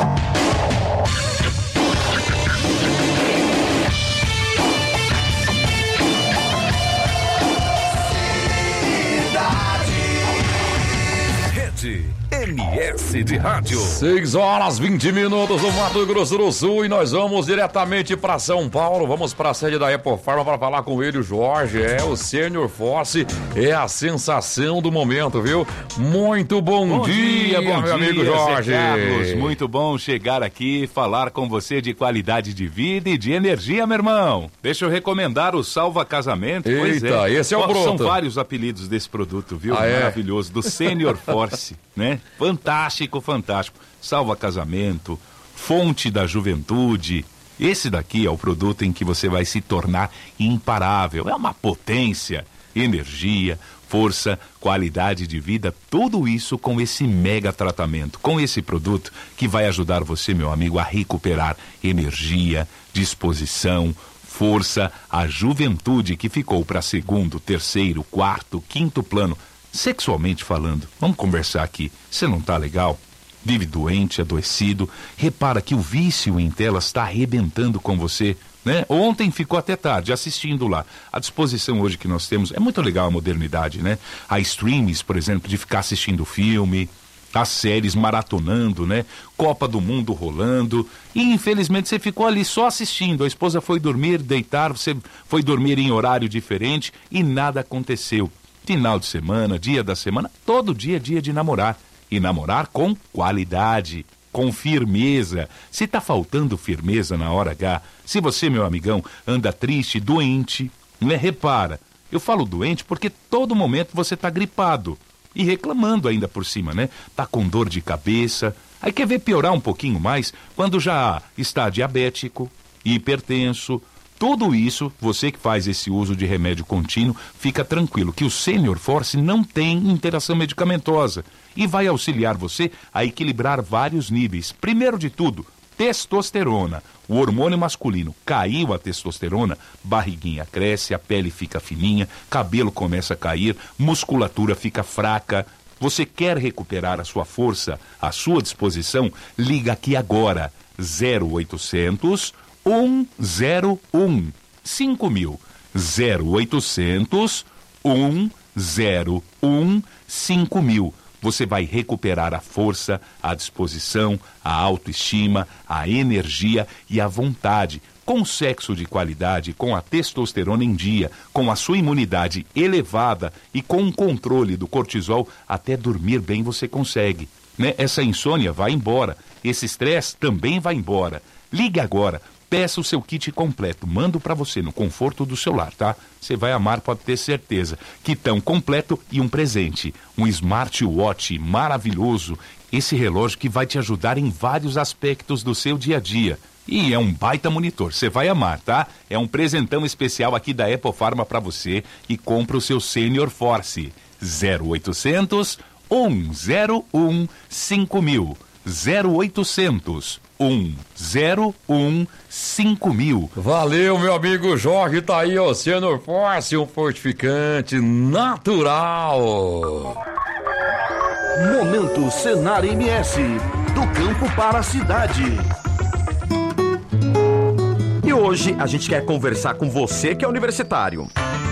Rede M S de Rádio. seis horas vinte minutos no Mato Grosso do Sul e nós vamos diretamente para São Paulo. Vamos para a sede da Epofarma para falar com ele, o Jorge. É o Sênior Force, é a sensação do momento, viu? Muito bom, bom dia, dia, bom meu dia, amigo Jorge. Carlos, muito bom chegar aqui, falar com você de qualidade de vida e de energia, meu irmão. Deixa eu recomendar o Salva Casamento. Eita, pois é. Esse é o Broto. São vários apelidos desse produto, viu? Ah, maravilhoso, é? Do Sênior Force, né? Fantástico, fantástico. Salva casamento, fonte da juventude. Esse daqui é o produto em que você vai se tornar imparável. É uma potência, energia, força, qualidade de vida, tudo isso com esse mega tratamento, com esse produto que vai ajudar você, meu amigo, a recuperar energia, disposição, força, a juventude que ficou para segundo, terceiro, quarto, quinto plano. Sexualmente falando, vamos conversar aqui. Você não tá legal? Vive doente, adoecido. Repara que o vício em telas está arrebentando com você, né? Ontem ficou até tarde assistindo lá. A disposição hoje que nós temos é muito legal, a modernidade, né? A streams, por exemplo, de ficar assistindo filme, as séries maratonando, né? Copa do Mundo rolando. E infelizmente você ficou ali só assistindo. A esposa foi dormir, deitar, você foi dormir em horário diferente e nada aconteceu. Final de semana, dia da semana, todo dia é dia de namorar. E namorar com qualidade, com firmeza. Se tá faltando firmeza na hora H, se você, meu amigão, anda triste, doente, né? Repara, eu falo doente porque todo momento você tá gripado. E reclamando ainda por cima, né? Tá com dor de cabeça. Aí quer ver piorar um pouquinho mais quando já está diabético, hipertenso. Tudo isso, você que faz esse uso de remédio contínuo, fica tranquilo que o Sênior Force não tem interação medicamentosa e vai auxiliar você a equilibrar vários níveis. Primeiro de tudo, testosterona. O hormônio masculino, caiu a testosterona, barriguinha cresce, a pele fica fininha, cabelo começa a cair, musculatura fica fraca. Você quer recuperar a sua força, a sua disposição? Liga aqui agora, zero oitocentos, um zero um, cinco mil, zero oitocentos, um zero um, cinco mil. você vai recuperar a força, a disposição, a autoestima, a energia e a vontade. Com sexo de qualidade, com a testosterona em dia, com a sua imunidade elevada e com o controle do cortisol, até dormir bem você consegue. Né? Essa insônia vai embora, esse estresse também vai embora. Ligue agora, peça o seu kit completo, mando para você no conforto do seu lar, tá? Você vai amar, pode ter certeza. Kitão completo e um presente, um smartwatch maravilhoso, esse relógio que vai te ajudar em vários aspectos do seu dia a dia. E é um baita monitor, você vai amar, tá? É um presentão especial aqui da Epofarma para você e compra o seu Senior Force. zero oitocentos, um zero um, cinco mil. zero oitocentos, um zero um, cinco mil. Valeu, meu amigo Jorge, tá aí, ó, Senior Force, um fortificante natural. Momento Senar M S, do campo para a cidade. E hoje a gente quer conversar com você que é universitário.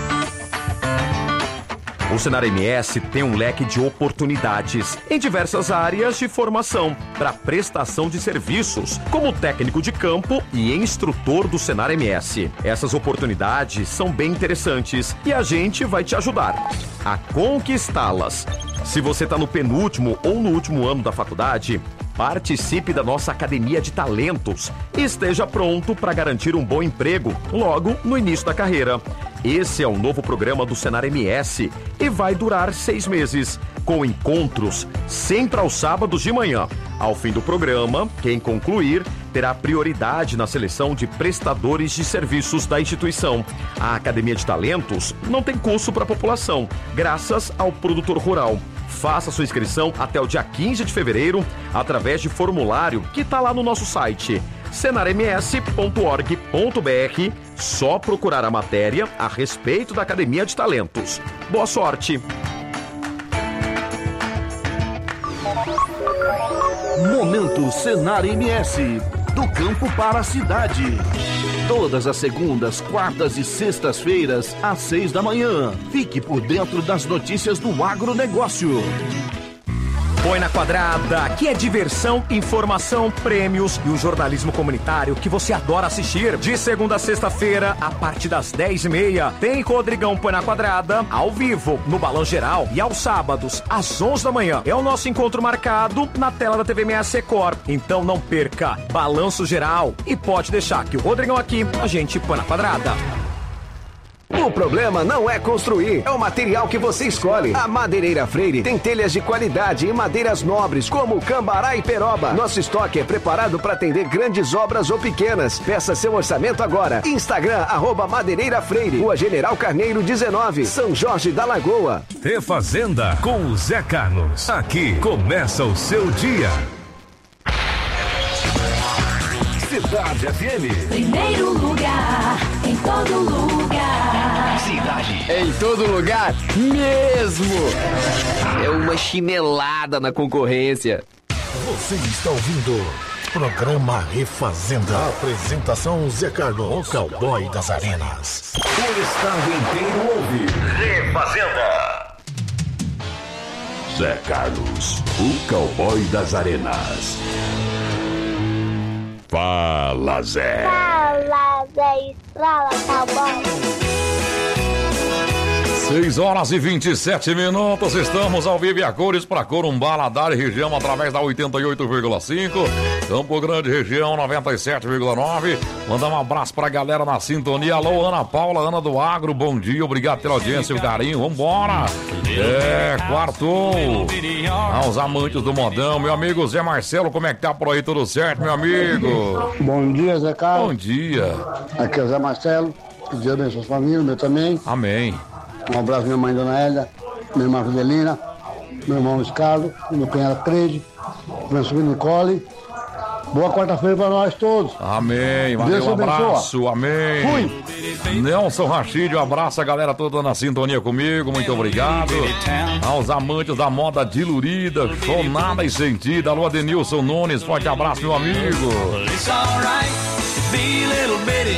O Senar M S tem um leque de oportunidades em diversas áreas de formação para prestação de serviços, como técnico de campo e instrutor do Senar M S. Essas oportunidades são bem interessantes e a gente vai te ajudar a conquistá-las. Se você está no penúltimo ou no último ano da faculdade, participe da nossa Academia de Talentos e esteja pronto para garantir um bom emprego logo no início da carreira. Esse é um novo programa do Senar M S e vai durar seis meses, com encontros sempre aos sábados de manhã. Ao fim do programa, quem concluir terá prioridade na seleção de prestadores de serviços da instituição. A Academia de Talentos não tem custo para a população, graças ao produtor rural. Faça sua inscrição até o dia quinze de fevereiro através de formulário que está lá no nosso site senar m s ponto org ponto b r. Só procurar a matéria a respeito da Academia de Talentos. Boa sorte! Momento Senar M S, do campo para a cidade. Todas as segundas, quartas e sextas-feiras, às seis da manhã. Fique por dentro das notícias do agronegócio. Põe na Quadrada, que é diversão, informação, prêmios e o jornalismo comunitário que você adora assistir. De segunda a sexta-feira, a partir das dez e meia, tem Rodrigão Põe na Quadrada, ao vivo, no Balão Geral. E aos sábados, às onze da manhã, é o nosso encontro marcado na tela da T V M S Record. Então não perca, Balanço Geral. E pode deixar que o Rodrigão aqui, a gente põe na quadrada. O problema não é construir, é o material que você escolhe. A Madeireira Freire tem telhas de qualidade e madeiras nobres, como cambará e peroba. Nosso estoque é preparado para atender grandes obras ou pequenas. Peça seu orçamento agora. Instagram, arroba Madeireira Freire, Rua General Carneiro dezenove, São Jorge da Lagoa. Refazenda com o Zé Carlos. Aqui começa o seu dia. Cidade F M. Primeiro lugar, em todo lugar. Cidade. Em todo lugar mesmo. É uma chinelada na concorrência. Você está ouvindo programa Refazenda. Apresentação Zé Carlos, o cowboy das arenas. O estado inteiro ouve Refazenda. Zé Carlos, o cowboy das arenas. Fala, Zé. Fala, Zé. Fala, cowboy. seis horas e vinte e sete minutos, estamos ao vivo e a cores para Corumbá, Ladar e região através da oitenta e oito vírgula cinco, Campo Grande região noventa e sete vírgula nove. Mandar um abraço pra galera na sintonia. Alô, Ana Paula, Ana do Agro, bom dia, obrigado pela audiência e o carinho, vambora. É, quartou. Aos amantes do modão, meu amigo Zé Marcelo, como é que tá por aí, tudo certo, meu amigo? Bom dia, Zé Carlos. Bom dia. Aqui é o Zé Marcelo, que Deus abençoe a sua família, meu também. Amém. Um abraço minha mãe, Dona Hélia, minha irmã Fidelina, meu irmão Luiz Carlos, meu cunhado Creide, meu sobrinho Nicole. Boa quarta-feira para nós todos. Amém. Valeu, um abraço. Amém. Fui. Nelson Rachid, um abraço a galera toda na sintonia comigo. Muito obrigado. Aos amantes da moda dilurida, chonada e sentida. Alô, Adenilson Nunes, forte abraço, meu amigo.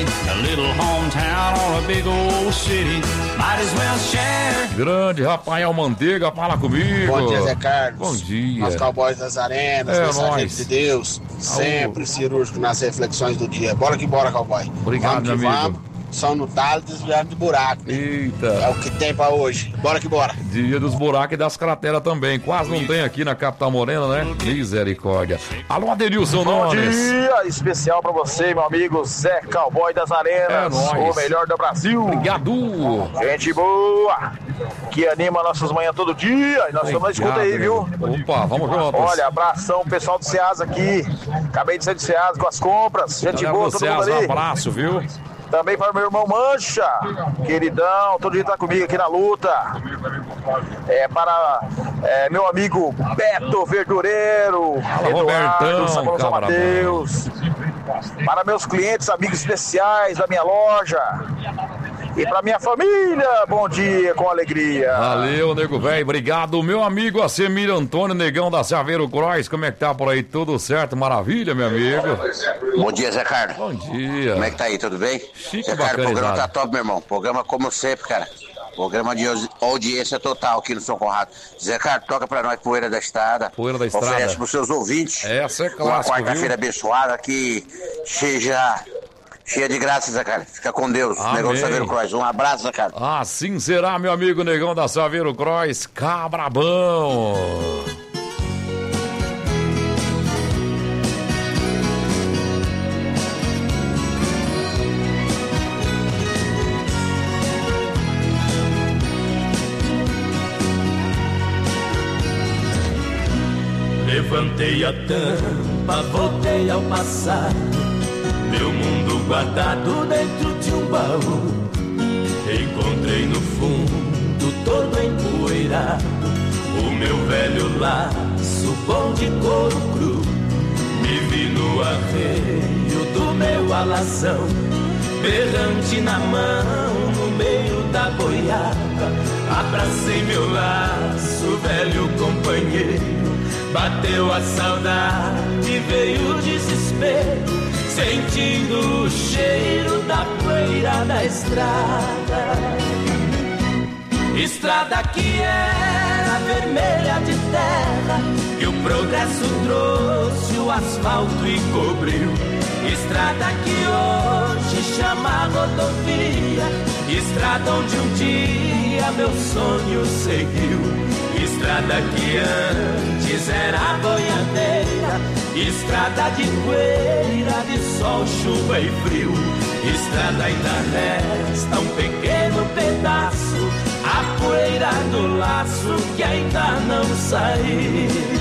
little hometown or a big old city, might as well share. Grande Rafael Manteiga, fala comigo. Bom dia, Zé Carlos. Bom dia. Nós Cowboys das Arenas, É mensageiros nóis. de Deus, sempre cirúrgico nas reflexões do dia. Bora que bora, cowboy. Obrigado, vamos que meu amigo. vamos. Só no talo desviado de buraco. Né? Eita. É o que tem pra hoje. Bora que bora. Dia dos buracos e das crateras também. Quase não tem aqui na Capital Morena, né? Misericórdia. Alô, Adenilson Bom Nunes. dia especial pra você, meu amigo Zé Cowboy das Arenas, É nóis. o melhor do Brasil. Obrigado. Gente boa, que anima nossas manhãs todo dia. E nós estamos na escuta aí, viu? Opa, vamos juntos. Olha, abração pessoal do Ceasa aqui. Acabei de sair do Ceasa com as compras. Gente Galera boa, do todo mundo Ceasa, ali. um abraço, viu? Também para o meu irmão Mancha, queridão, todo dia tá comigo aqui na luta. É para é, meu amigo Beto Verdureiro, Fala, Eduardo, Robertão, São São cabra Mateus. Para meus clientes, amigos especiais da minha loja. E para minha família, bom dia, com alegria. Valeu, nego velho, obrigado. Meu amigo Acemir Antônio Negão da Saveiro Cross, como é que tá por aí? Tudo certo? Maravilha, meu amigo. Bom dia, Zé Carlos. Bom dia. Como é que tá aí, tudo bem? Chique, Zé Carlos, o programa bacanizado. tá top, meu irmão. Programa como sempre, cara. Programa de audiência total aqui no São Conrado. Zé Carlos, toca pra nós Poeira da Estrada. Poeira da Estrada. Oferece pros seus ouvintes. Essa é Uma clássico, quarta-feira viu? abençoada que seja cheia de graça, Zé Carlos. Fica com Deus. Amém. Negão do Saveiro Cross. Um abraço, Zé Carlos. Assim será, meu amigo Negão da Saveiro Cross, cabrabão. Levantei a tampa, voltei ao passado, meu mundo guardado dentro de um baú. Encontrei no fundo, todo empoeirado, o meu velho laço bom de couro cru. Me vi no arreio do meu alazão, berrante na mão, no meio da boiada. Abracei meu laço, velho companheiro. Bateu a saudade, veio o desespero, sentindo o cheiro da poeira da estrada. Estrada que era vermelha de terra, que o progresso trouxe o asfalto e cobriu. Estrada que hoje chama rodovia, estrada onde um dia meu sonho seguiu. Estrada que antes era boiadeira, estrada de poeira, de sol, chuva e frio. Estrada ainda resta um pequeno pedaço, a poeira do laço que ainda não saiu.